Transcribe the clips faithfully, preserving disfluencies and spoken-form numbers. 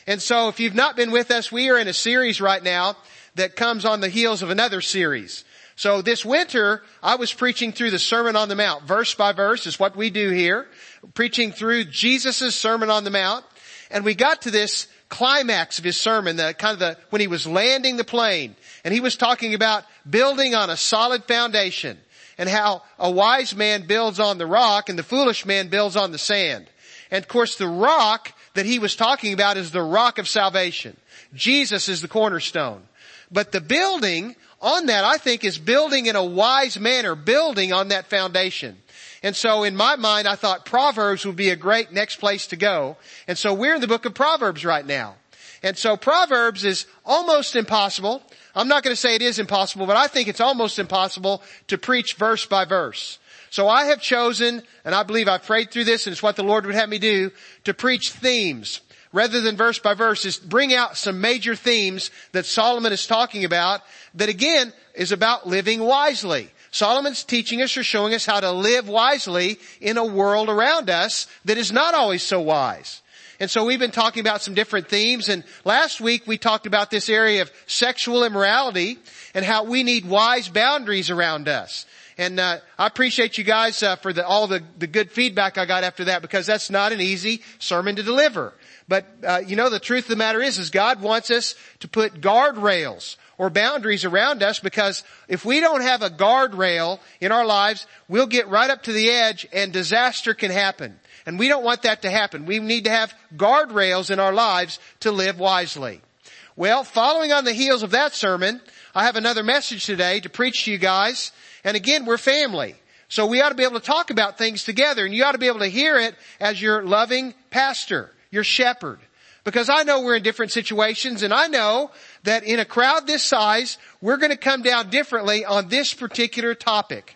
And so if you've not been with us, we are in a series right now that comes on the heels of another series. So this winter, I was preaching through the Sermon on the Mount. Verse by verse is what we do here. Preaching through Jesus' Sermon on the Mount. And we got to this climax of his sermon, the kind of the, when he was landing the plane. And he was talking about building on a solid foundation. And how a wise man builds on the rock and the foolish man builds on the sand. And of course the rock that he was talking about is the rock of salvation. Jesus is the cornerstone. But the building on that, I think, is building in a wise manner, building on that foundation. And so in my mind, I thought Proverbs would be a great next place to go. And so we're in the book of Proverbs right now. And so Proverbs is almost impossible. I'm not going to say it is impossible, but I think it's almost impossible to preach verse by verse. So I have chosen, and I believe I've prayed through this, and it's what the Lord would have me do, to preach themes. Rather than verse by verse, is bring out some major themes that Solomon is talking about that again is about living wisely. Solomon's teaching us or showing us how to live wisely in a world around us that is not always so wise. And so we've been talking about some different themes, and last week we talked about this area of sexual immorality and how we need wise boundaries around us. And uh, I appreciate you guys uh, for the, all the, the good feedback I got after that, because that's not an easy sermon to deliver. But, uh, you know, the truth of the matter is, is God wants us to put guardrails or boundaries around us, because if we don't have a guardrail in our lives, we'll get right up to the edge and disaster can happen. And we don't want that to happen. We need to have guardrails in our lives to live wisely. Well, following on the heels of that sermon, I have another message today to preach to you guys. And again, we're family. So we ought to be able to talk about things together, and you ought to be able to hear it as your loving pastor, your shepherd. Because I know we're in different situations, and I know that in a crowd this size, we're going to come down differently on this particular topic.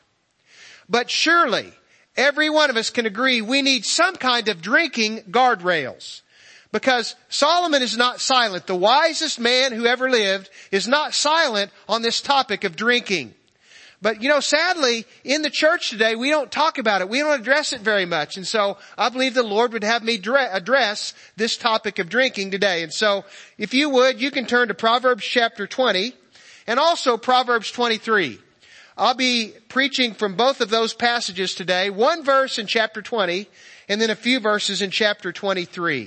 But surely, every one of us can agree we need some kind of drinking guardrails. Because Solomon is not silent. The wisest man who ever lived is not silent on this topic of drinking. But, you know, sadly, in the church today, we don't talk about it. We don't address it very much. And so I believe the Lord would have me address this topic of drinking today. And so if you would, you can turn to Proverbs chapter twenty and also Proverbs twenty-three. I'll be preaching from both of those passages today, one verse in chapter twenty and then a few verses in chapter twenty-three.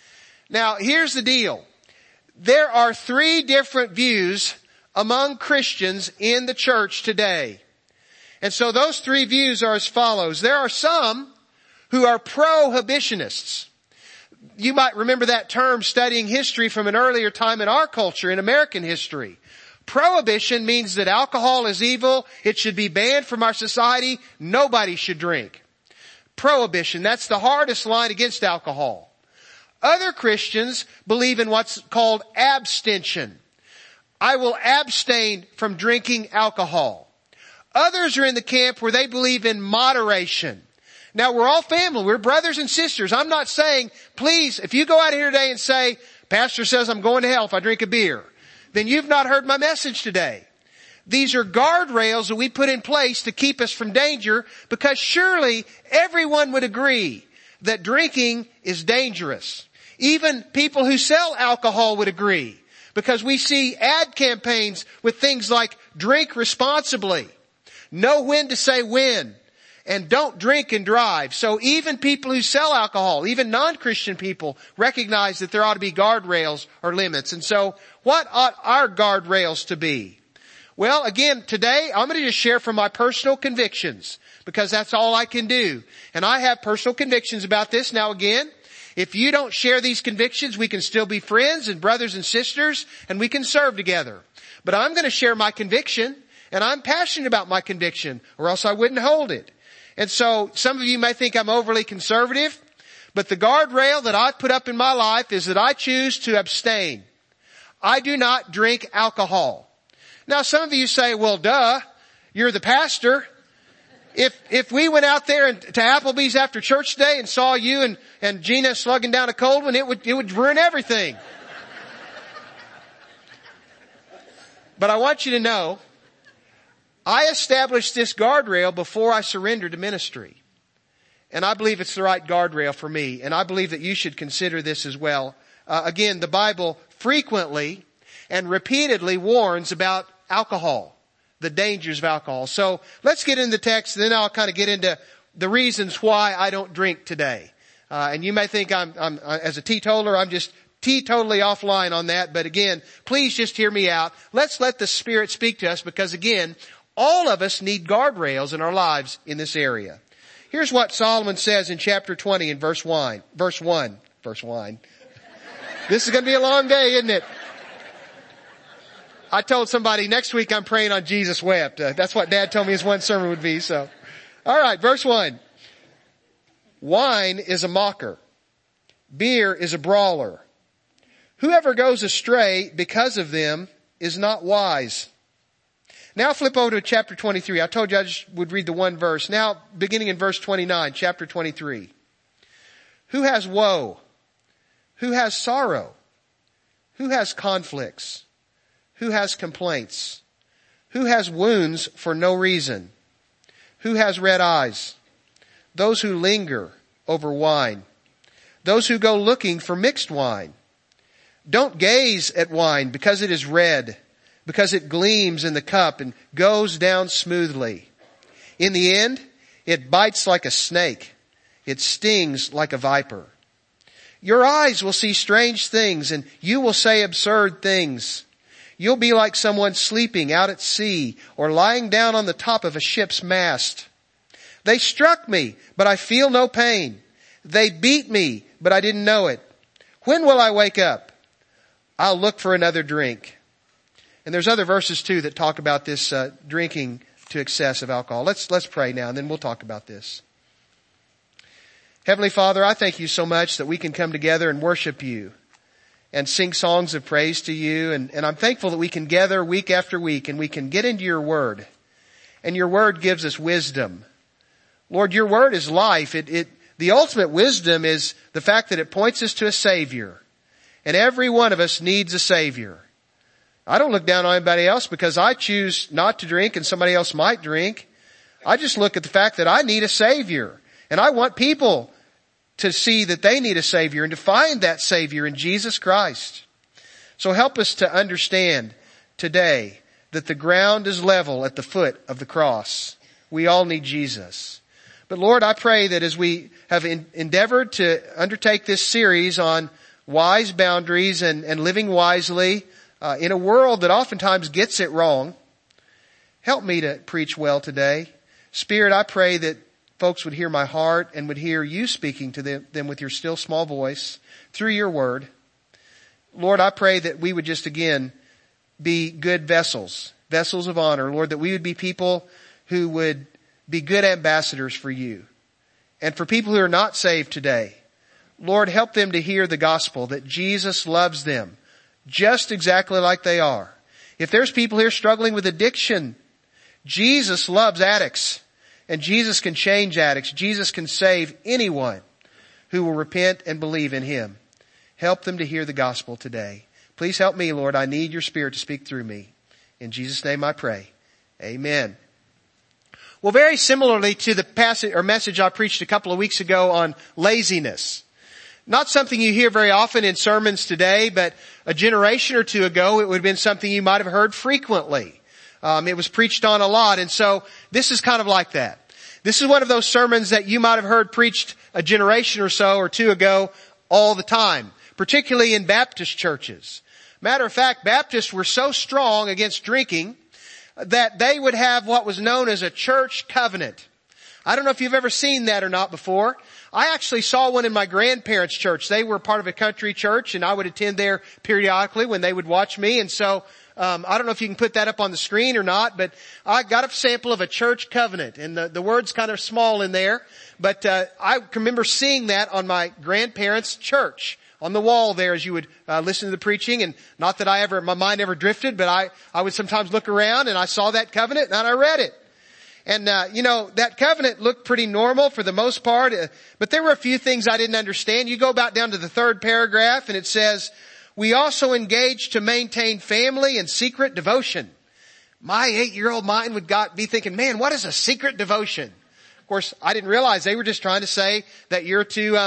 Now, here's the deal. There are three different views among Christians in the church today. And so those three views are as follows. There are some who are prohibitionists. You might remember that term studying history from an earlier time in our culture, in American history. Prohibition means that alcohol is evil. It should be banned from our society. Nobody should drink. Prohibition, that's the hardest line against alcohol. Other Christians believe in what's called abstention. I will abstain from drinking alcohol. Others are in the camp where they believe in moderation. Now, we're all family. We're brothers and sisters. I'm not saying, please, if you go out here today and say, Pastor says I'm going to hell if I drink a beer, then you've not heard my message today. These are guardrails that we put in place to keep us from danger, because surely everyone would agree that drinking is dangerous. Even people who sell alcohol would agree. Because we see ad campaigns with things like drink responsibly, know when to say when, and don't drink and drive. So even people who sell alcohol, even non-Christian people, recognize that there ought to be guardrails or limits. And so what ought our guardrails to be? Well, again, today I'm going to just share from my personal convictions, because that's all I can do. And I have personal convictions about this. Now again, if you don't share these convictions, we can still be friends and brothers and sisters, and we can serve together. But I'm going to share my conviction, and I'm passionate about my conviction, or else I wouldn't hold it. And so some of you may think I'm overly conservative, but the guardrail that I've put up in my life is that I choose to abstain. I do not drink alcohol. Now some of you say, well, duh, you're the pastor. If, if we went out there and, to Applebee's after church today and saw you and, and Gina slugging down a cold one, it would, it would ruin everything. But I want you to know, I established this guardrail before I surrendered to ministry. And I believe it's the right guardrail for me. And I believe that you should consider this as well uh, again, the Bible frequently and repeatedly warns about alcohol, the dangers of alcohol. So let's get into the text, and then I'll kind of get into the reasons why I don't drink today. Uh, and you may think I'm, I'm, uh, as a teetotaler, I'm just teetotally offline on that. But again, please just hear me out. Let's let the Spirit speak to us, because again, all of us need guardrails in our lives in this area. Here's what Solomon says in chapter twenty in verse one. Verse one. Verse one. This is going to be a long day, isn't it? I told somebody next week I'm praying on Jesus wept. Uh, that's what Dad told me his one sermon would be. So, all right, verse one. Wine is a mocker. Beer is a brawler. Whoever goes astray because of them is not wise. Now flip over to chapter twenty-three. I told you I just would read the one verse. Now, beginning in verse twenty-nine, chapter twenty-three. Who has woe? Who has sorrow? Who has conflicts? Who has complaints? Who has wounds for no reason? Who has red eyes? Those who linger over wine. Those who go looking for mixed wine. Don't gaze at wine because it is red, because it gleams in the cup and goes down smoothly. In the end, it bites like a snake. It stings like a viper. Your eyes will see strange things, and you will say absurd things. You'll be like someone sleeping out at sea or lying down on the top of a ship's mast. They struck me, but I feel no pain. They beat me, but I didn't know it. When will I wake up? I'll look for another drink. And there's other verses too that talk about this uh, drinking to excess of alcohol. Let's let's pray now, and then we'll talk about this. Heavenly Father, I thank you so much that we can come together and worship you and sing songs of praise to you. And, and I'm thankful that we can gather week after week and we can get into your word. And your word gives us wisdom. Lord, your word is life. It, it, the ultimate wisdom is the fact that it points us to a Savior. And every one of us needs a Savior. I don't look down on anybody else because I choose not to drink and somebody else might drink. I just look at the fact that I need a Savior. And I want people to see that they need a Savior and to find that Savior in Jesus Christ. So help us to understand today that the ground is level at the foot of the cross. We all need Jesus. But Lord, I pray that as we have in, endeavored to undertake this series on wise boundaries and, and living wisely uh, in a world that oftentimes gets it wrong, help me to preach well today. Spirit, I pray that folks would hear my heart and would hear you speaking to them, them with your still small voice through your word. Lord, I pray that we would just again be good vessels, vessels of honor. Lord, that we would be people who would be good ambassadors for you. And for people who are not saved today, Lord, help them to hear the gospel that Jesus loves them just exactly like they are. If there's people here struggling with addiction, Jesus loves addicts. And Jesus can change addicts. Jesus can save anyone who will repent and believe in him. Help them to hear the gospel today. Please help me, Lord. I need your Spirit to speak through me. In Jesus' name I pray. Amen. Well, very similarly to the passage or message I preached a couple of weeks ago on laziness. Not something you hear very often in sermons today, but a generation or two ago it would have been something you might have heard frequently. Um, it was preached on a lot, and so this is kind of like that. This is one of those sermons that you might have heard preached a generation or so or two ago all the time, particularly in Baptist churches. Matter of fact, Baptists were so strong against drinking that they would have what was known as a church covenant. I don't know if you've ever seen that or not before. I actually saw one in my grandparents' church. They were part of a country church, and I would attend there periodically when they would watch me, and so Um, I don't know if you can put that up on the screen or not, but I got a sample of a church covenant, and the, the word's kind of small in there, but uh, I can remember seeing that on my grandparents' church on the wall there as you would uh, listen to the preaching. And not that I ever, my mind ever drifted, but I, I would sometimes look around and I saw that covenant and I read it. And, uh, you know, that covenant looked pretty normal for the most part, uh, but there were a few things I didn't understand. You go about down to the third paragraph and it says, we also engage to maintain family and secret devotion. My eight-year-old mind would got, be thinking, man, what is a secret devotion? Of course, I didn't realize they were just trying to say that you're to, um,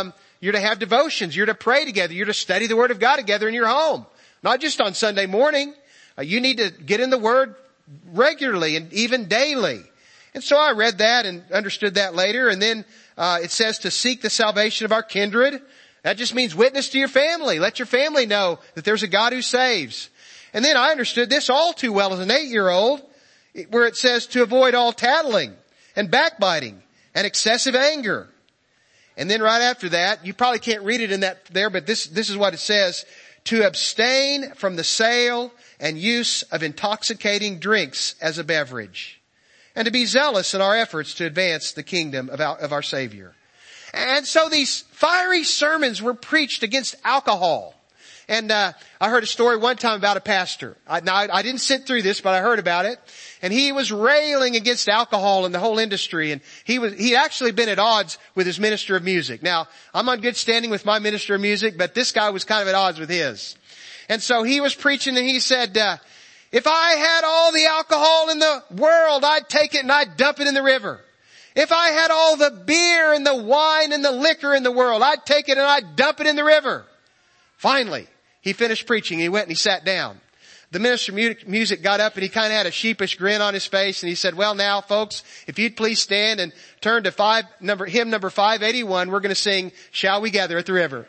You're to have devotions. You're to pray together. You're to study the Word of God together in your home. Not just on Sunday morning. Uh, you need to get in the Word regularly and even daily. And so I read that and understood that later. And then uh, it says to seek the salvation of our kindred. That just means witness to your family. Let your family know that there's a God who saves. And then I understood this all too well as an eight-year-old, where it says to avoid all tattling and backbiting and excessive anger. And then right after that, you probably can't read it in that there, but this, this is what it says. To abstain from the sale and use of intoxicating drinks as a beverage. And to be zealous in our efforts to advance the kingdom of our, of our Savior. And so these fiery sermons were preached against alcohol. And uh I heard a story one time about a pastor. I, now, I, I didn't sit through this, but I heard about it. And he was railing against alcohol in the whole industry. And he was he actually been at odds with his minister of music. Now, I'm on good standing with my minister of music, but this guy was kind of at odds with his. And so he was preaching and he said, uh, if I had all the alcohol in the world, I'd take it and I'd dump it in the river. If I had all the beer and the wine and the liquor in the world, I'd take it and I'd dump it in the river. Finally, he finished preaching. He went and he sat down. The minister of music got up and he kind of had a sheepish grin on his face and he said, well now folks, if you'd please stand and turn to five, number, hymn number five eighty-one, we're going to sing, Shall We Gather at the River?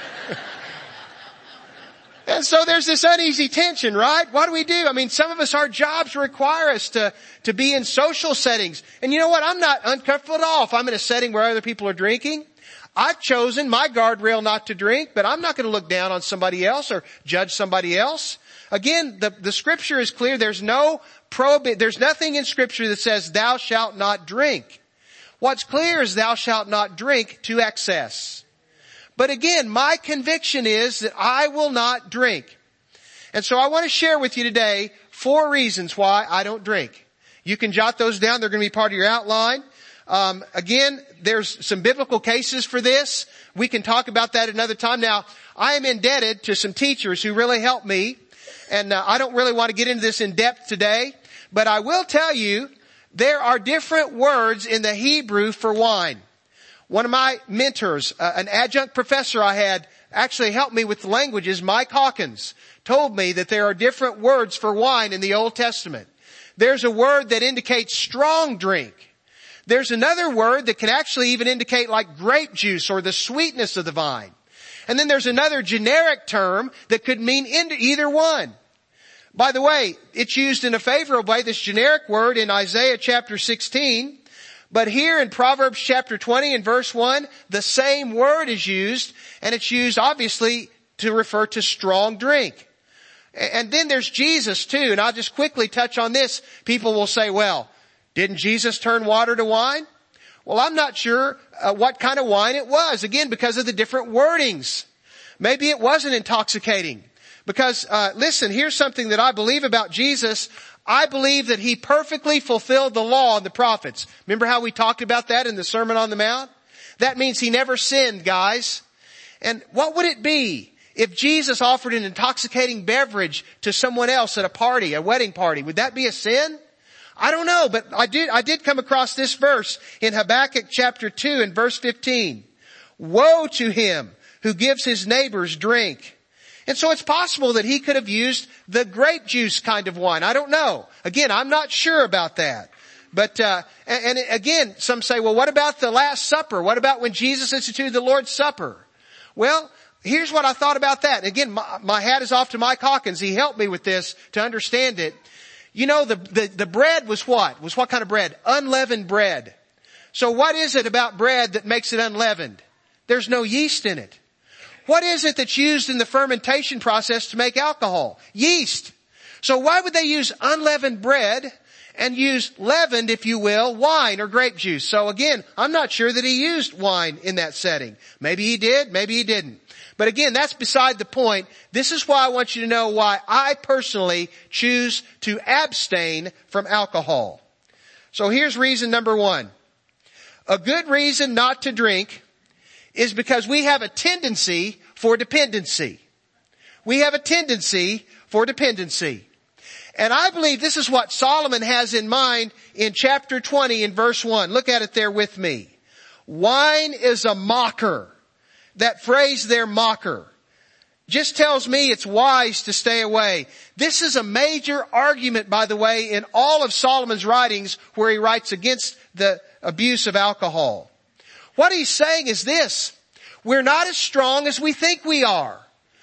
And so there's this uneasy tension, right? What do we do? I mean, some of us, our jobs require us to, to be in social settings. And you know what? I'm not uncomfortable at all if I'm in a setting where other people are drinking. I've chosen my guardrail not to drink, but I'm not going to look down on somebody else or judge somebody else. Again, the, the scripture is clear. There's no prohibit, there's nothing in scripture that says thou shalt not drink. What's clear is thou shalt not drink to excess. But again, my conviction is that I will not drink. And so I want to share with you today four reasons why I don't drink. You can jot those down. They're going to be part of your outline. Um, again, there's some biblical cases for this. We can talk about that another time. Now, I am indebted to some teachers who really helped me. And uh, I don't really want to get into this in depth today. But I will tell you, there are different words in the Hebrew for wine. One of my mentors, uh, an adjunct professor I had, actually helped me with the languages, Mike Hawkins, told me that there are different words for wine in the Old Testament. There's a word that indicates strong drink. There's another word that can actually even indicate like grape juice or the sweetness of the vine. And then there's another generic term that could mean either one. By the way, it's used in a favorable way, this generic word in Isaiah chapter sixteen. But here in Proverbs chapter twenty and verse one, the same word is used, and it's used obviously to refer to strong drink. And then there's Jesus too, and I'll just quickly touch on this. People will say, well, didn't Jesus turn water to wine? Well, I'm not sure uh, what kind of wine it was, again, because of the different wordings. Maybe it wasn't intoxicating. Because, uh, listen, here's something that I believe about Jesus. I believe that he perfectly fulfilled the law and the prophets. Remember how we talked about that in the Sermon on the Mount? That means he never sinned, guys. And what would it be if Jesus offered an intoxicating beverage to someone else at a party, a wedding party? Would that be a sin? I don't know, but I did, I did come across this verse in Habakkuk chapter two and verse fifteen. Woe to him who gives his neighbors drink. And so it's possible that he could have used the grape juice kind of wine. I don't know. Again, I'm not sure about that. But, uh, and, and again, some say, well, what about the Last Supper? What about when Jesus instituted the Lord's Supper? Well, here's what I thought about that. Again, my, my hat is off to Mike Hawkins. He helped me with this to understand it. You know, the, the, the bread was what? Was what kind of bread? Unleavened bread. So what is it about bread that makes it unleavened? There's no yeast in it. What is it that's used in the fermentation process to make alcohol? Yeast. So why would they use unleavened bread and use leavened, if you will, wine or grape juice? So again, I'm not sure that he used wine in that setting. Maybe he did, maybe he didn't. But again, that's beside the point. This is why I want you to know why I personally choose to abstain from alcohol. So here's reason number one. A good reason not to drink is because we have a tendency for dependency. We have a tendency for dependency. And I believe this is what Solomon has in mind in chapter twenty in verse one. Look at it there with me. Wine is a mocker, that phrase there, mocker, just tells me it's wise to stay away. This is a major argument, by the way, in all of Solomon's writings where he writes against the abuse of alcohol. What he's saying is this: we're not as strong as we think we are.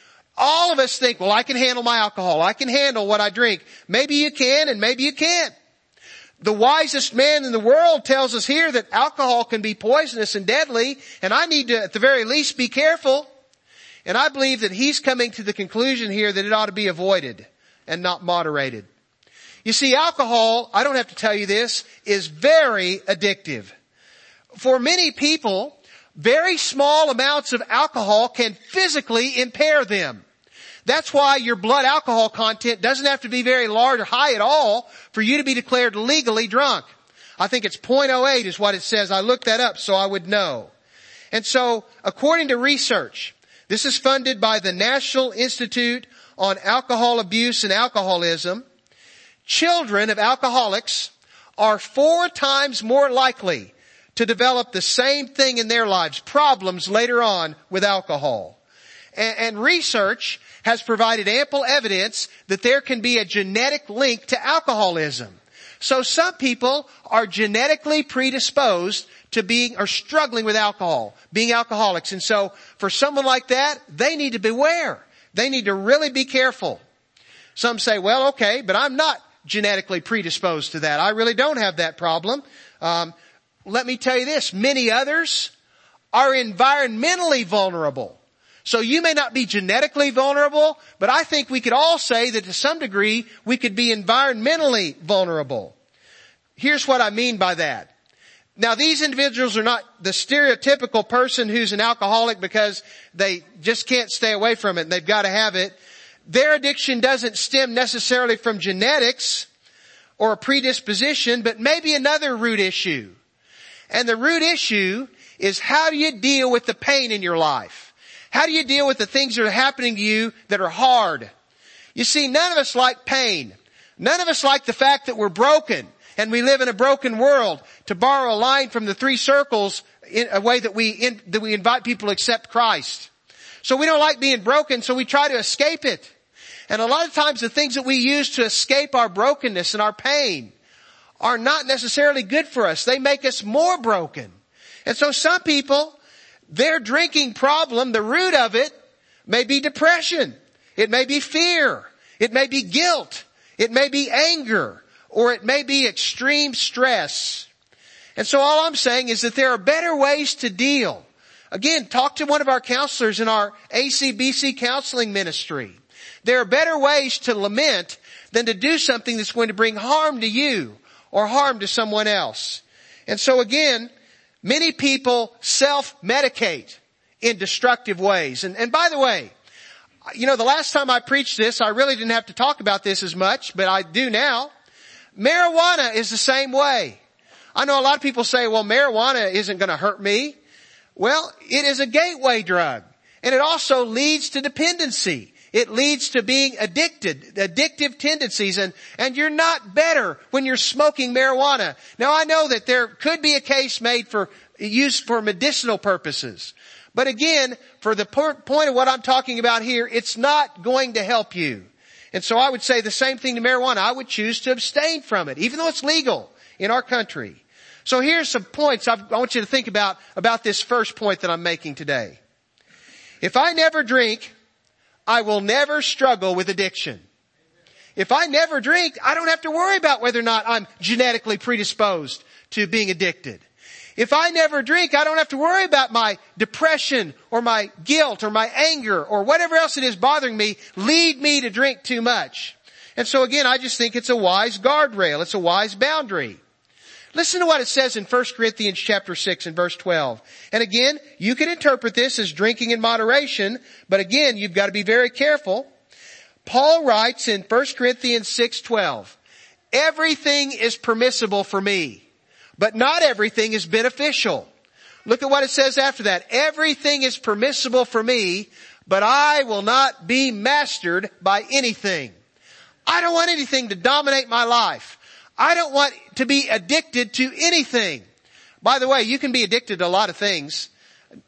All of us think, well, I can handle my alcohol. I can handle what I drink. Maybe you can and maybe you can't. The wisest man in the world tells us here that alcohol can be poisonous and deadly, and I need to, at the very least, be careful. And I believe that he's coming to the conclusion here that it ought to be avoided and not moderated. You see, alcohol, I don't have to tell you this, is very addictive. For many people, very small amounts of alcohol can physically impair them. That's why your blood alcohol content doesn't have to be very large or high at all for you to be declared legally drunk. I think it's zero point zero eight is what it says. I looked that up so I would know. And so, according to research, this is funded by the National Institute on Alcohol Abuse and Alcoholism. Children of alcoholics are four times more likely to develop the same thing in their lives, problems later on with alcohol. And, and research has provided ample evidence that there can be a genetic link to alcoholism. So some people are genetically predisposed to being or struggling with alcohol, being alcoholics. And so for someone like that, they need to beware. They need to really be careful. Some say, well, okay, but I'm not genetically predisposed to that. I really don't have that problem. Um, let me tell you this. Many others are environmentally vulnerable. So you may not be genetically vulnerable, but I think we could all say that to some degree we could be environmentally vulnerable. Here's what I mean by that. Now, these individuals are not the stereotypical person who's an alcoholic because they just can't stay away from it and they've got to have it. Their addiction doesn't stem necessarily from genetics or a predisposition, but maybe another root issue. And the root issue is, how do you deal with the pain in your life? How do you deal with the things that are happening to you that are hard? You see, none of us like pain. None of us like the fact that we're broken and we live in a broken world. To borrow a line from the Three Circles, in a way that we in, that we invite people to accept Christ. So we don't like being broken, so we try to escape it. And a lot of times the things that we use to escape our brokenness and our pain are not necessarily good for us. They make us more broken. And so some people, their drinking problem, the root of it may be depression. It may be fear. It may be guilt. It may be anger. Or it may be extreme stress. And so all I'm saying is that there are better ways to deal. Again, talk to one of our counselors in our A C B C counseling ministry. There are better ways to lament than to do something that's going to bring harm to you or harm to someone else. And so again, many people self-medicate in destructive ways. And, and by the way, you know, the last time I preached this, I really didn't have to talk about this as much, but I do now. Marijuana is the same way. I know a lot of people say, well, marijuana isn't going to hurt me. Well, it is a gateway drug. And it also leads to dependency. It leads to being addicted, addictive tendencies, and, and you're not better when you're smoking marijuana. Now, I know that there could be a case made for use for medicinal purposes. But again, for the point of what I'm talking about here, it's not going to help you. And so I would say the same thing to marijuana. I would choose to abstain from it, even though it's legal in our country. So here's some points I want you to think about, about this first point that I'm making today. If I never drink, I will never struggle with addiction. If I never drink, I don't have to worry about whether or not I'm genetically predisposed to being addicted. If I never drink, I don't have to worry about my depression or my guilt or my anger or whatever else it is bothering me lead me to drink too much. And so again, I just think it's a wise guardrail. It's a wise boundary. Listen to what it says in First Corinthians chapter six and verse twelve. And again, you can interpret this as drinking in moderation, but again, you've got to be very careful. Paul writes in First Corinthians six twelve, everything is permissible for me, but not everything is beneficial. Look at what it says after that. Everything is permissible for me, but I will not be mastered by anything. I don't want anything to dominate my life. I don't want to be addicted to anything. By the way, you can be addicted to a lot of things.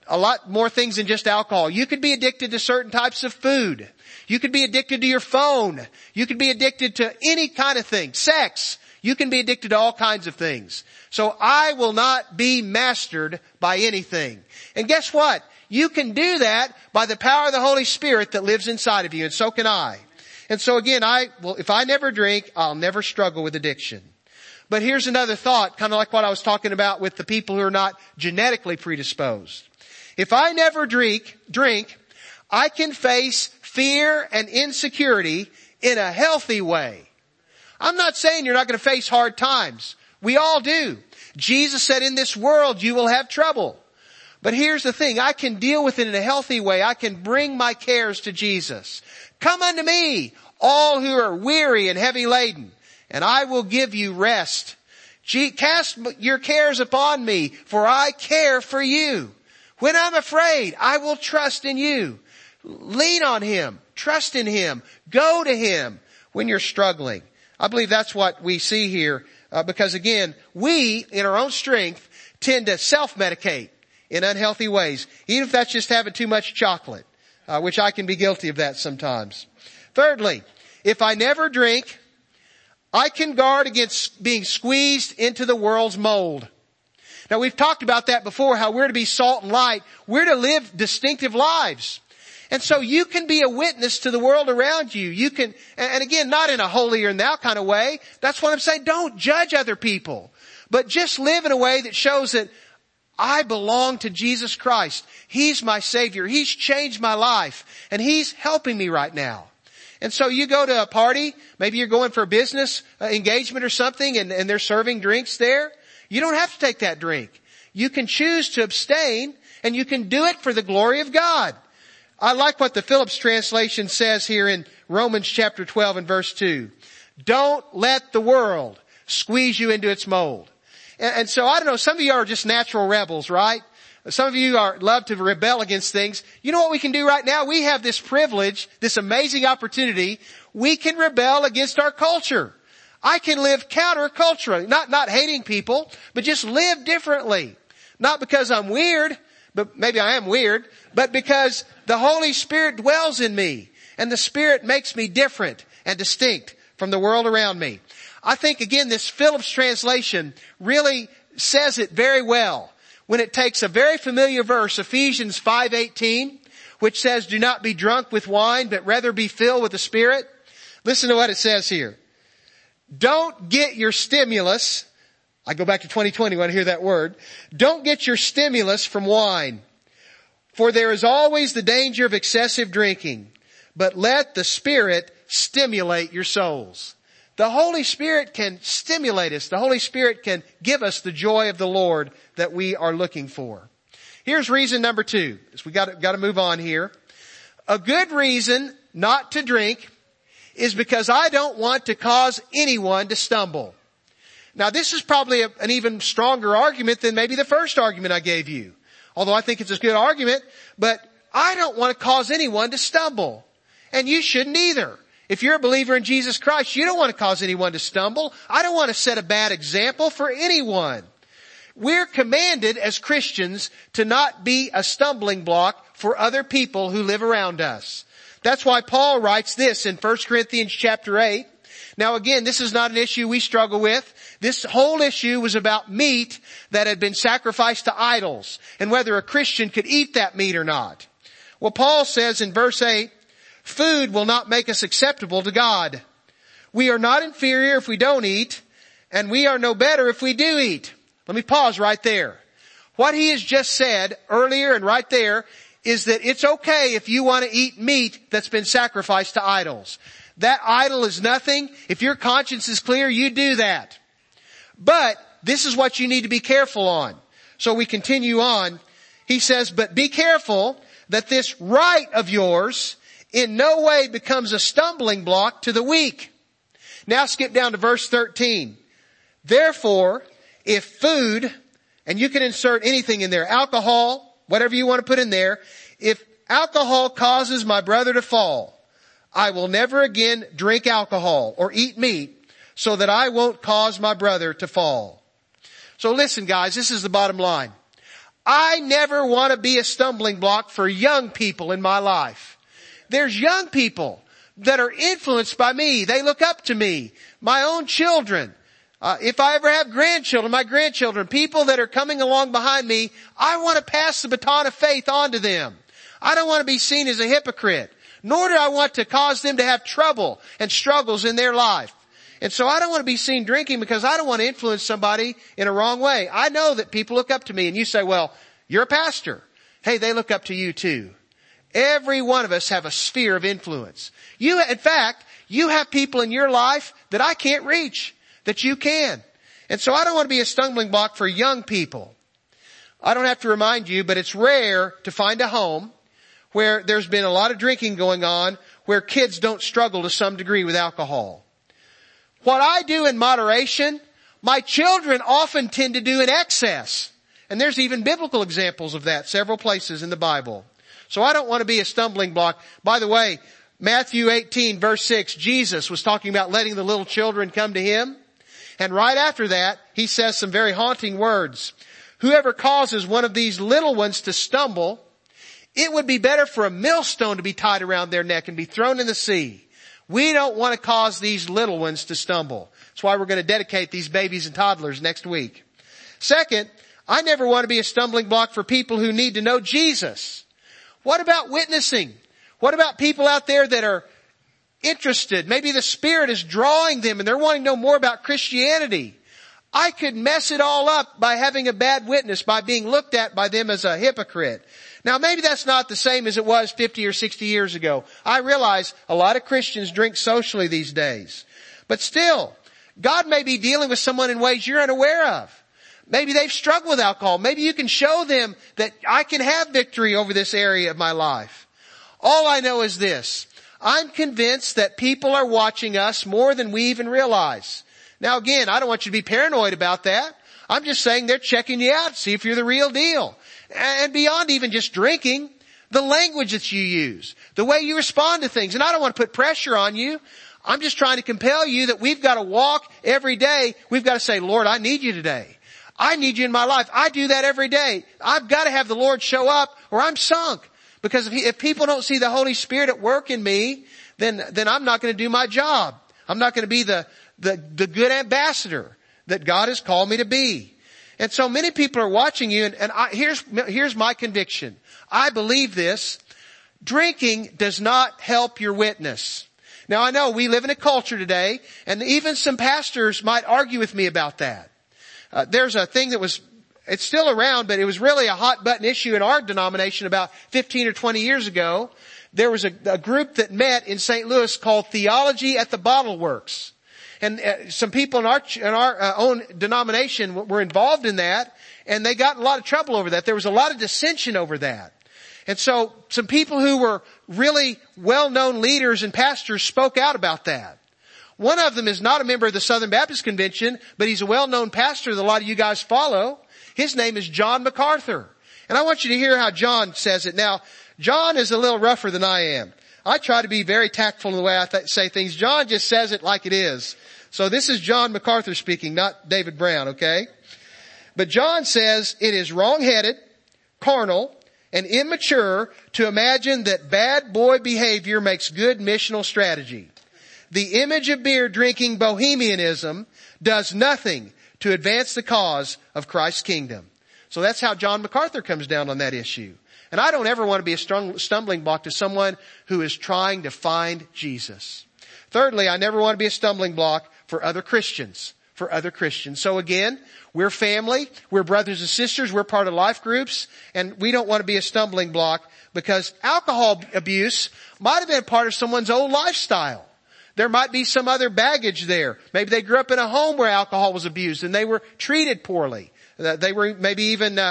a lot more things than just alcohol. You could be addicted to certain types of food. You could be addicted to your phone. You could be addicted to any kind of thing. Sex. You can be addicted to all kinds of things. So I will not be mastered by anything. And guess what? You can do that by the power of the Holy Spirit that lives inside of you, and so can I. And so again, I, well, if I never drink, I'll never struggle with addiction. But here's another thought, kind of like what I was talking about with the people who are not genetically predisposed. If I never drink, drink, I can face fear and insecurity in a healthy way. I'm not saying you're not going to face hard times. We all do. Jesus said, in this world you will have trouble. But here's the thing. I can deal with it in a healthy way. I can bring my cares to Jesus. Come unto me, all who are weary and heavy laden, and I will give you rest. Cast your cares upon me, for I care for you. When I'm afraid, I will trust in you. Lean on Him. Trust in Him. Go to Him when you're struggling. I believe that's what we see here, uh, because again, we, in our own strength, tend to self-medicate in unhealthy ways, even if that's just having too much chocolate, uh, which I can be guilty of that sometimes. Thirdly, if I never drink, I can guard against being squeezed into the world's mold. Now, we've talked about that before, how we're to be salt and light. We're to live distinctive lives. And so you can be a witness to the world around you. You can, and again, not in a holier than thou kind of way. That's what I'm saying. Don't judge other people, but just live in a way that shows that I belong to Jesus Christ. He's my Savior. He's changed my life, and He's helping me right now. And so you go to a party, maybe you're going for a business uh, engagement or something, and, and they're serving drinks there. You don't have to take that drink. You can choose to abstain, and you can do it for the glory of God. I like what the Phillips translation says here in Romans chapter twelve and verse two. Don't let the world squeeze you into its mold. And, and so I don't know, some of you are just natural rebels, right? Some of you are love to rebel against things. You know what we can do right now? We have this privilege, this amazing opportunity. We can rebel against our culture. I can live counterculturally, not, not hating people, but just live differently. Not because I'm weird, but maybe I am weird, but because the Holy Spirit dwells in me, and the Spirit makes me different and distinct from the world around me. I think, again, this Phillips translation really says it very well when it takes a very familiar verse, Ephesians five eighteen, which says, do not be drunk with wine, but rather be filled with the Spirit. Listen to what it says here. Don't get your stimulus. I go back to twenty twenty when I hear that word. Don't get your stimulus from wine, for there is always the danger of excessive drinking, but let the Spirit stimulate your souls. The Holy Spirit can stimulate us. The Holy Spirit can give us the joy of the Lord that we are looking for. Here's reason number two. We got got to move on here. A good reason not to drink is because I don't want to cause anyone to stumble. Now, this is probably a, an even stronger argument than maybe the first argument I gave you. Although I think it's a good argument, but I don't want to cause anyone to stumble. And you shouldn't either. If you're a believer in Jesus Christ, you don't want to cause anyone to stumble. I don't want to set a bad example for anyone. We're commanded as Christians to not be a stumbling block for other people who live around us. That's why Paul writes this in First Corinthians chapter eight. Now again, this is not an issue we struggle with. This whole issue was about meat that had been sacrificed to idols and whether a Christian could eat that meat or not. Well, Paul says in verse eight, food will not make us acceptable to God. We are not inferior if we don't eat, and we are no better if we do eat. Let me pause right there. What he has just said earlier and right there is that it's okay if you want to eat meat that's been sacrificed to idols. That idol is nothing. If your conscience is clear, you do that. But this is what you need to be careful on. So we continue on. He says, but be careful that this right of yours in no way becomes a stumbling block to the weak. Now skip down to verse thirteen. Therefore, if food, and you can insert anything in there, alcohol, whatever you want to put in there, if alcohol causes my brother to fall, I will never again drink alcohol or eat meat so that I won't cause my brother to fall. So listen, guys, this is the bottom line. I never want to be a stumbling block for young people in my life. There's young people that are influenced by me. They look up to me. My own children. Uh, if I ever have grandchildren, my grandchildren, people that are coming along behind me, I want to pass the baton of faith on to them. I don't want to be seen as a hypocrite, nor do I want to cause them to have trouble and struggles in their life. And so I don't want to be seen drinking because I don't want to influence somebody in a wrong way. I know that people look up to me, and you say, well, you're a pastor. Hey, they look up to you too. Every one of us have a sphere of influence. You, in fact, you have people in your life that I can't reach, that you can. And so I don't want to be a stumbling block for young people. I don't have to remind you, but it's rare to find a home where there's been a lot of drinking going on, where kids don't struggle to some degree with alcohol. What I do in moderation, my children often tend to do in excess. And there's even biblical examples of that, several places in the Bible. So I don't want to be a stumbling block. By the way, Matthew eighteen verse six, Jesus was talking about letting the little children come to Him. And right after that, He says some very haunting words. Whoever causes one of these little ones to stumble, it would be better for a millstone to be tied around their neck and be thrown in the sea. We don't want to cause these little ones to stumble. That's why we're going to dedicate these babies and toddlers next week. Second, I never want to be a stumbling block for people who need to know Jesus. What about witnessing? What about people out there that are interested? Maybe the Spirit is drawing them and they're wanting to know more about Christianity. I could mess it all up by having a bad witness, by being looked at by them as a hypocrite. Now maybe that's not the same as it was fifty or sixty years ago. I realize a lot of Christians drink socially these days. But still, God may be dealing with someone in ways you're unaware of. Maybe they've struggled with alcohol. Maybe you can show them that I can have victory over this area of my life. All I know is this. I'm convinced that people are watching us more than we even realize. Now again, I don't want you to be paranoid about that. I'm just saying they're checking you out to see if you're the real deal. And beyond even just drinking, the language that you use, the way you respond to things. And I don't want to put pressure on you. I'm just trying to compel you that we've got to walk every day. We've got to say, Lord, I need you today. I need you in my life. I do that every day. I've got to have the Lord show up or I'm sunk. Because if, he, if people don't see the Holy Spirit at work in me, then, then I'm not going to do my job. I'm not going to be the, the, the good ambassador that God has called me to be. And so many people are watching you, and, and I, here's, here's my conviction. I believe this. Drinking does not help your witness. Now I know we live in a culture today, and even some pastors might argue with me about that. Uh, there's a thing that was, it's still around, but it was really a hot button issue in our denomination about fifteen or twenty years ago. There was a, a group that met in Saint Louis called Theology at the Bottle Works. And uh, some people in our, in our uh, own denomination were involved in that, and they got in a lot of trouble over that. There was a lot of dissension over that. And so some people who were really well-known leaders and pastors spoke out about that. One of them is not a member of the Southern Baptist Convention, but he's a well-known pastor that a lot of you guys follow. His name is John MacArthur. And I want you to hear how John says it. Now, John is a little rougher than I am. I try to be very tactful in the way I th- say things. John just says it like it is. So this is John MacArthur speaking, not David Brown, okay? But John says it is wrong-headed, carnal, and immature to imagine that bad boy behavior makes good missional strategy. The image of beer drinking bohemianism does nothing to advance the cause of Christ's kingdom. So that's how John MacArthur comes down on that issue. And I don't ever want to be a stumbling block to someone who is trying to find Jesus. Thirdly, I never want to be a stumbling block for other Christians, for other Christians. So again, we're family, we're brothers and sisters, we're part of life groups, and we don't want to be a stumbling block because alcohol abuse might have been part of someone's old lifestyle. There might be some other baggage there. Maybe they grew up in a home where alcohol was abused and they were treated poorly. They were maybe even uh,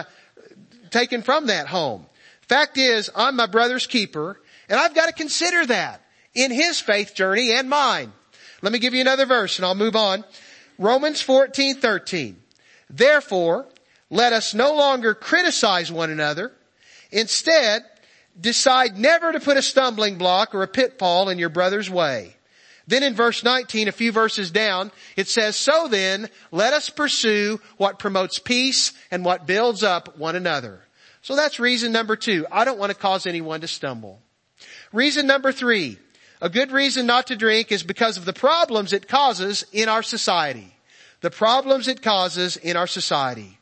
taken from that home. Fact is, I'm my brother's keeper, and I've got to consider that in his faith journey and mine. Let me give you another verse and I'll move on. Romans fourteen thirteen. Therefore, let us no longer criticize one another. Instead, decide never to put a stumbling block or a pitfall in your brother's way. Then in verse nineteen, a few verses down, it says, so then, let us pursue what promotes peace and what builds up one another. So that's reason number two. I don't want to cause anyone to stumble. Reason number three. A good reason not to drink is because of the problems it causes in our society. The problems it causes in our society.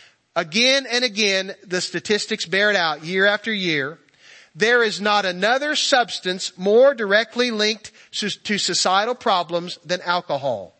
Again and again, the statistics bear it out year after year. There is not another substance more directly linked to societal problems than alcohol.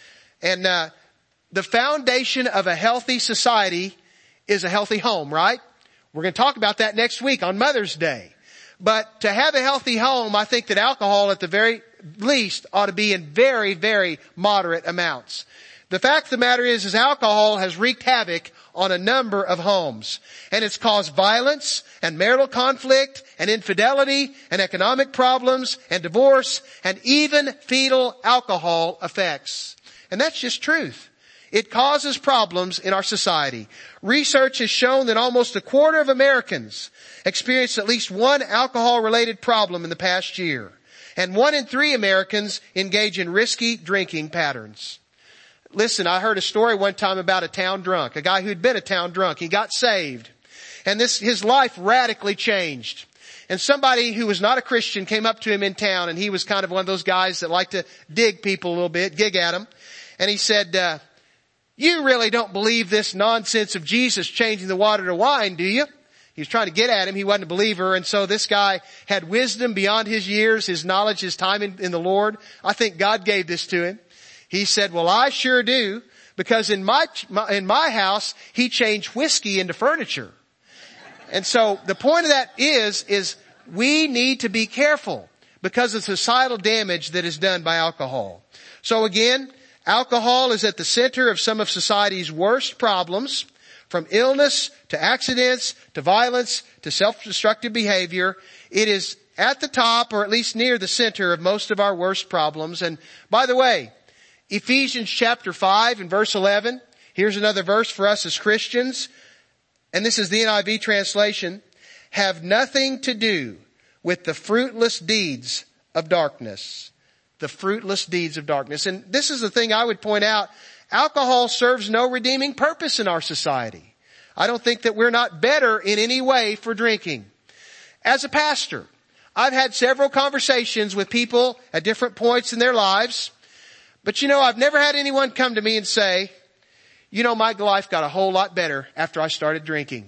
And uh, the foundation of a healthy society is a healthy home, right? We're going to talk about that next week on Mother's Day. But to have a healthy home, I think that alcohol at the very least ought to be in very, very moderate amounts. The fact of the matter is, is alcohol has wreaked havoc on a number of homes. And it's caused violence and marital conflict and infidelity and economic problems and divorce and even fetal alcohol effects. And that's just truth. It causes problems in our society. Research has shown that almost a quarter of Americans experienced at least one alcohol-related problem in the past year. And one in three Americans engage in risky drinking patterns. Listen, I heard a story one time about a town drunk, a guy who'd been a town drunk. He got saved. And this, his life radically changed. And somebody who was not a Christian came up to him in town, and he was kind of one of those guys that like to dig people a little bit, gig at them. And he said, uh, you really don't believe this nonsense of Jesus changing the water to wine, do you? He was trying to get at him. He wasn't a believer. And so this guy had wisdom beyond his years, his knowledge, his time in, in the Lord. I think God gave this to him. He said, well, I sure do, because in my, in my house, he changed whiskey into furniture. And so the point of that is, is we need to be careful because of the societal damage that is done by alcohol. So again, alcohol is at the center of some of society's worst problems, from illness to accidents to violence to self-destructive behavior. It is at the top, or at least near the center, of most of our worst problems. And by the way, Ephesians chapter five and verse eleven, here's another verse for us as Christians, and this is the N I V translation, have nothing to do with the fruitless deeds of darkness. The fruitless deeds of darkness. And this is the thing I would point out. Alcohol serves no redeeming purpose in our society. I don't think that we're not better in any way for drinking. As a pastor, I've had several conversations with people at different points in their lives. But you know, I've never had anyone come to me and say, you know, my life got a whole lot better after I started drinking.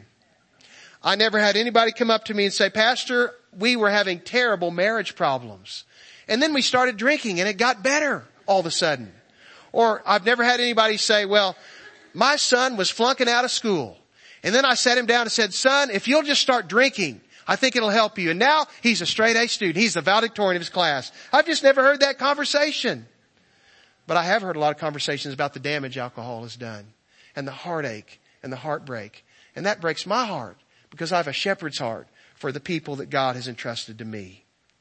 I never had anybody come up to me and say, Pastor, we were having terrible marriage problems. And then we started drinking and it got better all of a sudden. Or I've never had anybody say, well, my son was flunking out of school. And then I sat him down and said, son, if you'll just start drinking, I think it'll help you. And now he's a straight A student. He's the valedictorian of his class. I've just never heard that conversation. But I have heard a lot of conversations about the damage alcohol has done and the heartache and the heartbreak. And that breaks my heart because I have a shepherd's heart for the people that God has entrusted to me.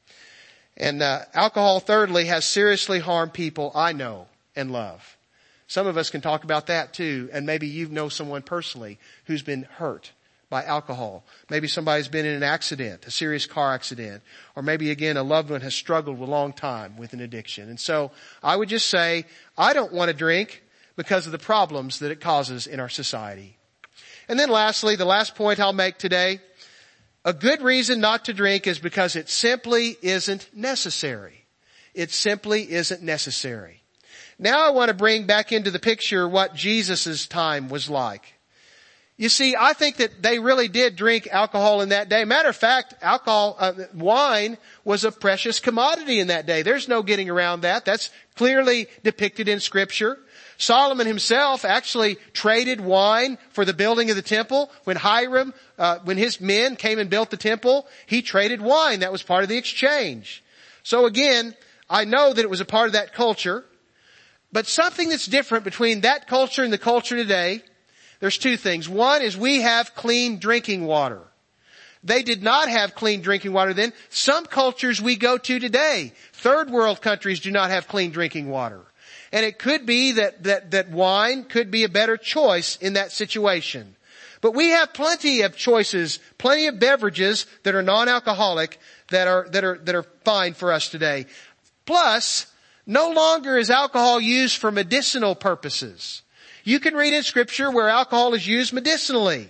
And uh, alcohol, thirdly, has seriously harmed people I know and love. Some of us can talk about that too. And maybe you know someone personally who's been hurt by alcohol. Maybe somebody's been in an accident, a serious car accident. Or maybe, again, a loved one has struggled a long time with an addiction. And so I would just say, I don't want to drink because of the problems that it causes in our society. And then lastly, the last point I'll make today, a good reason not to drink is because it simply isn't necessary. It simply isn't necessary. Now I want to bring back into the picture what Jesus' time was like. You see, I think that they really did drink alcohol in that day. Matter of fact, alcohol, uh, wine was a precious commodity in that day. There's no getting around that. That's clearly depicted in Scripture. Solomon himself actually traded wine for the building of the temple. When Hiram, uh, when his men came and built the temple, he traded wine. That was part of the exchange. So again, I know that it was a part of that culture. But something that's different between that culture and the culture today, there's two things. One is we have clean drinking water. They did not have clean drinking water then. Some cultures we go to today, third world countries, do not have clean drinking water. And it could be that, that, that wine could be a better choice in that situation. But we have plenty of choices, plenty of beverages that are non-alcoholic that are, that are, that are fine for us today. Plus, no longer is alcohol used for medicinal purposes. You can read in Scripture where alcohol is used medicinally.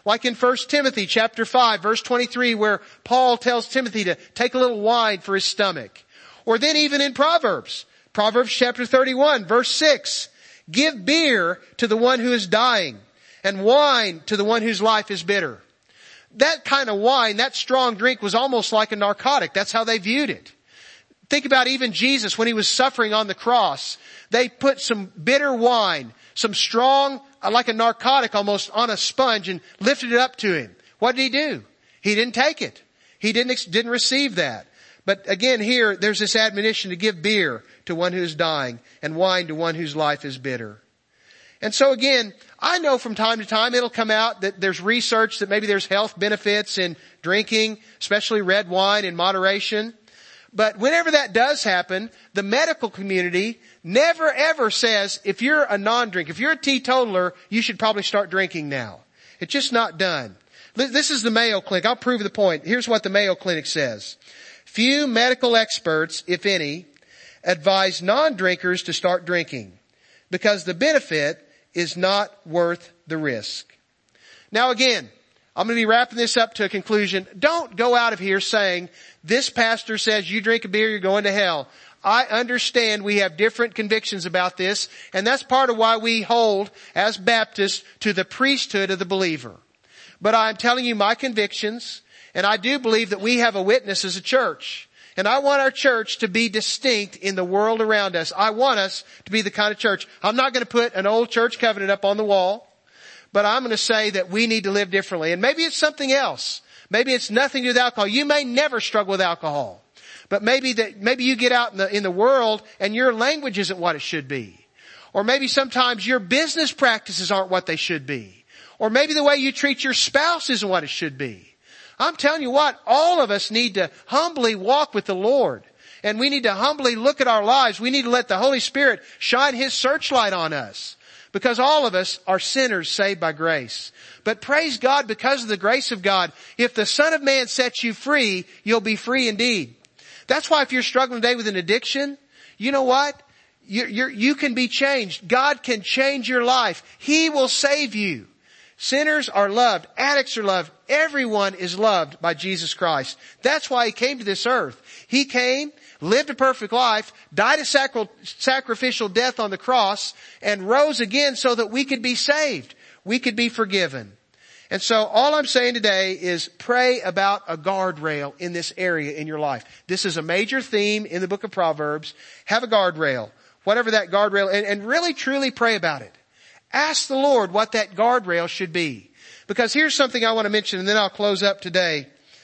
Like in First Timothy chapter five, verse twenty-three, where Paul tells Timothy to take a little wine for his stomach. Or then even in Proverbs, Proverbs chapter thirty-one, verse six, give beer to the one who is dying, and wine to the one whose life is bitter. That kind of wine, that strong drink, was almost like a narcotic. That's how they viewed it. Think about even Jesus when he was suffering on the cross. They put some bitter wine, some strong, like a narcotic almost, on a sponge and lifted it up to him. What did he do? He didn't take it. He didn't, didn't receive that. But again here, there's this admonition to give beer to one who is dying and wine to one whose life is bitter. And so again, I know from time to time it'll come out that there's research that maybe there's health benefits in drinking, especially red wine in moderation. But whenever that does happen, the medical community never ever says, if you're a non-drinker, if you're a teetotaler, you should probably start drinking now. It's just not done. This is the Mayo Clinic. I'll prove the point. Here's what the Mayo Clinic says. Few medical experts, if any, advise non-drinkers to start drinking because the benefit is not worth the risk. Now again, I'm going to be wrapping this up to a conclusion. Don't go out of here saying, this pastor says you drink a beer, you're going to hell. I understand we have different convictions about this, and that's part of why we hold, as Baptists, to the priesthood of the believer. But I'm telling you my convictions, and I do believe that we have a witness as a church. And I want our church to be distinct in the world around us. I want us to be the kind of church. I'm not going to put an old church covenant up on the wall, but I'm going to say that we need to live differently. And maybe it's something else. Maybe it's nothing to do with alcohol. You may never struggle with alcohol, but maybe that, maybe you get out in the, in the world and your language isn't what it should be. Or maybe sometimes your business practices aren't what they should be. Or maybe the way you treat your spouse isn't what it should be. I'm telling you what, all of us need to humbly walk with the Lord. And we need to humbly look at our lives. We need to let the Holy Spirit shine His searchlight on us. Because all of us are sinners saved by grace. But praise God, because of the grace of God, if the Son of Man sets you free, you'll be free indeed. That's why if you're struggling today with an addiction, you know what? You're, you're, you can be changed. God can change your life. He will save you. Sinners are loved. Addicts are loved. Everyone is loved by Jesus Christ. That's why He came to this earth. He came, lived a perfect life, died a sacri- sacrificial death on the cross, and rose again so that we could be saved. We could be forgiven. And so all I'm saying today is pray about a guardrail in this area in your life. This is a major theme in the book of Proverbs. Have a guardrail. Whatever that guardrail, and, and really truly pray about it. Ask the Lord what that guardrail should be. Because here's something I want to mention, and then I'll close up today.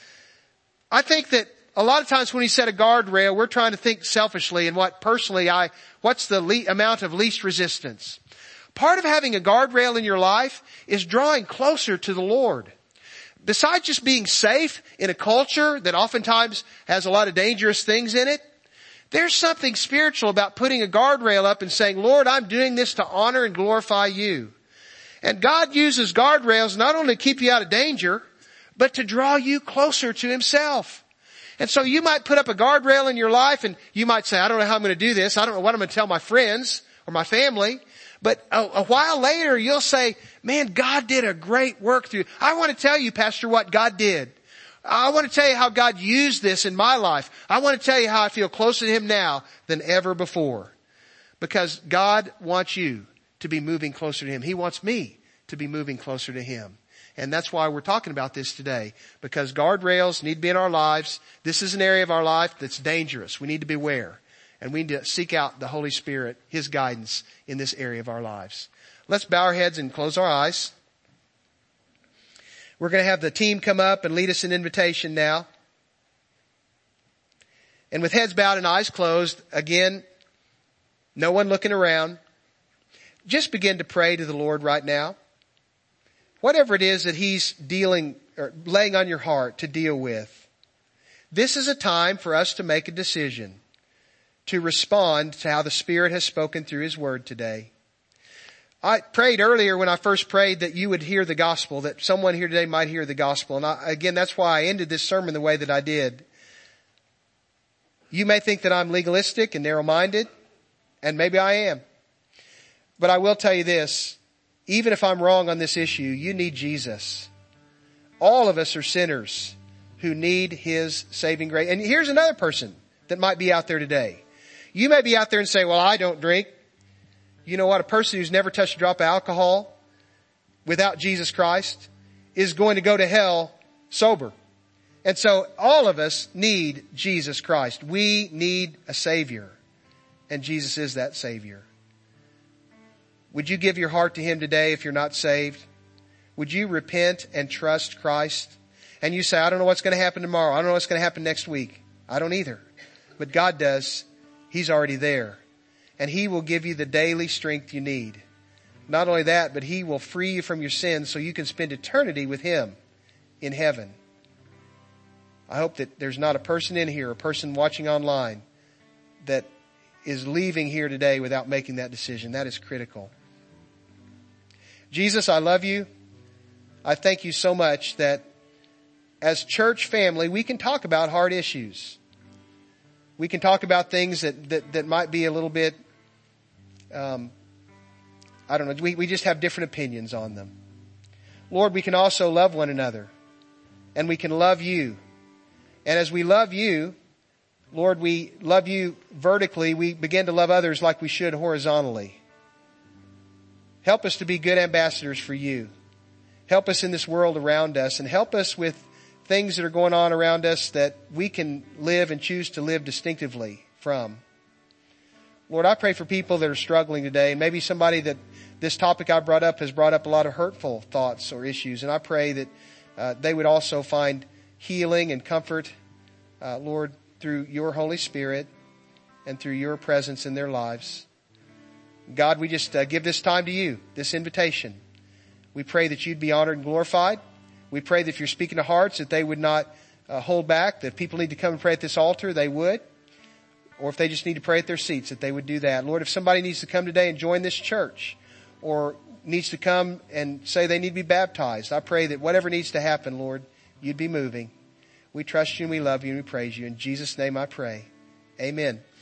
I think that a lot of times when we set a guardrail, we're trying to think selfishly and what personally I, what's the le- amount of least resistance. Part of having a guardrail in your life is drawing closer to the Lord. Besides just being safe in a culture that oftentimes has a lot of dangerous things in it, there's something spiritual about putting a guardrail up and saying, Lord, I'm doing this to honor and glorify you. And God uses guardrails not only to keep you out of danger, but to draw you closer to Himself. And so you might put up a guardrail in your life and you might say, I don't know how I'm going to do this. I don't know what I'm going to tell my friends or my family. But a, a while later you'll say, man, God did a great work through. I want to tell you, Pastor, what God did. I want to tell you how God used this in my life. I want to tell you how I feel closer to Him now than ever before. Because God wants you to be moving closer to Him. He wants me to be moving closer to Him. And that's why we're talking about this today. Because guardrails need to be in our lives. This is an area of our life that's dangerous. We need to beware. And we need to seek out the Holy Spirit, His guidance in this area of our lives. Let's bow our heads and close our eyes. We're going to have the team come up and lead us in invitation now. And with heads bowed and eyes closed, again, no one looking around, just begin to pray to the Lord right now. Whatever it is that He's dealing or laying on your heart to deal with. This is a time for us to make a decision to respond to how the Spirit has spoken through His Word today. I prayed earlier when I first prayed that you would hear the gospel, that someone here today might hear the gospel. And I, again, that's why I ended this sermon the way that I did. You may think that I'm legalistic and narrow-minded, and maybe I am. But I will tell you this, even if I'm wrong on this issue, you need Jesus. All of us are sinners who need His saving grace. And here's another person that might be out there today. You may be out there and say, well, I don't drink. You know what? A person who's never touched a drop of alcohol without Jesus Christ is going to go to hell sober. And so all of us need Jesus Christ. We need a Savior. And Jesus is that Savior. Would you give your heart to Him today if you're not saved? Would you repent and trust Christ? And you say, I don't know what's going to happen tomorrow. I don't know what's going to happen next week. I don't either. But God does. He's already there. And He will give you the daily strength you need. Not only that, but He will free you from your sins so you can spend eternity with Him in heaven. I hope that there's not a person in here, a person watching online, that is leaving here today without making that decision. That is critical. Jesus, I love you. I thank you so much that as church family, we can talk about hard issues. We can talk about things that, that, that might be a little bit, um, I don't know, we, we just have different opinions on them. Lord, we can also love one another. And we can love you. And as we love you, Lord, we love you vertically. We begin to love others like we should horizontally. Help us to be good ambassadors for you. Help us in this world around us, and help us with things that are going on around us that we can live and choose to live distinctively from. Lord, I pray for people that are struggling today. Maybe somebody that this topic I brought up has brought up a lot of hurtful thoughts or issues. And I pray that uh, they would also find healing and comfort, uh, Lord, through your Holy Spirit and through your presence in their lives. God, we just uh, give this time to you, this invitation. We pray that you'd be honored and glorified. We pray that if you're speaking to hearts, that they would not uh, hold back, that if people need to come and pray at this altar, they would. Or if they just need to pray at their seats, that they would do that. Lord, if somebody needs to come today and join this church, or needs to come and say they need to be baptized, I pray that whatever needs to happen, Lord, you'd be moving. We trust you and we love you and we praise you. In Jesus' name I pray. Amen.